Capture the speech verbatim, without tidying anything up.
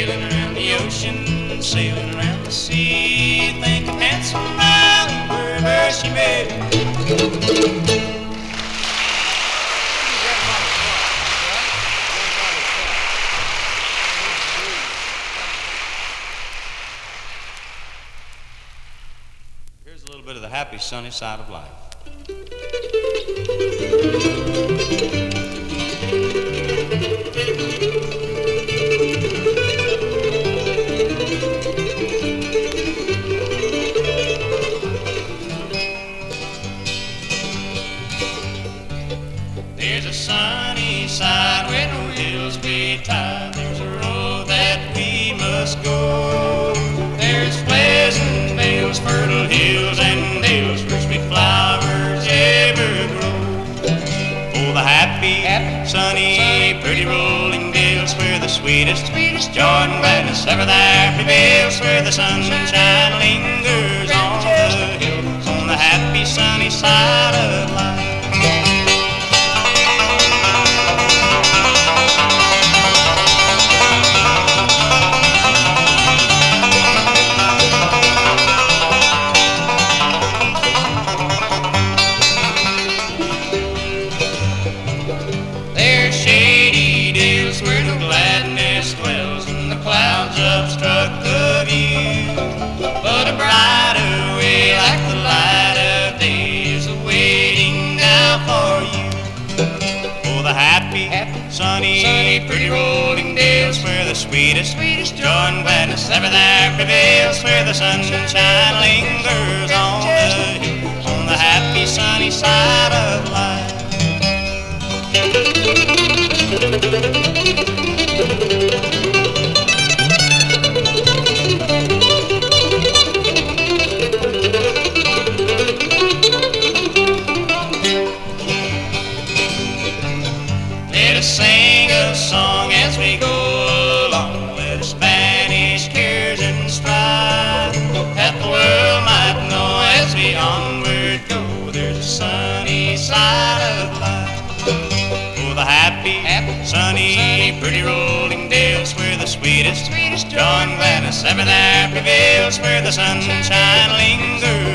sailing around the ocean, sailing around the sea, thinking handsome Molly, wherever she may be. Here's a little bit of the happy, sunny side of life. There's a sunny side where no hills be tied. There's a road that we must go. There's pleasant vales, fertile hills and dales where sweet flowers ever grow. Oh, the happy, happy sunny, sunny, pretty rolling dales where the sweetest, sweetest joy and gladness ever there prevails, where the sunshine lingers on the hills, on the happy sunny side of life. There's shady dales where no gladness dwells, and the clouds obstruct the view, but a brighter way like the light of day is awaiting now for you. Oh, the happy, happy sunny, sunny, pretty rolling dales where the sweetest, sweetest joy and gladness ever there prevails, where the sunshine lingers on the hill, on the happy sunny side of life. Let us sing a song as we go along. Let us banish cares and strife, that the world might know as we onward go. There's a sunny side of life. Oh, the happy, happy sunny, sunny, pretty rolling dales where the sweetest, sweetest joy and gladness ever there prevails, where the sunshine lingers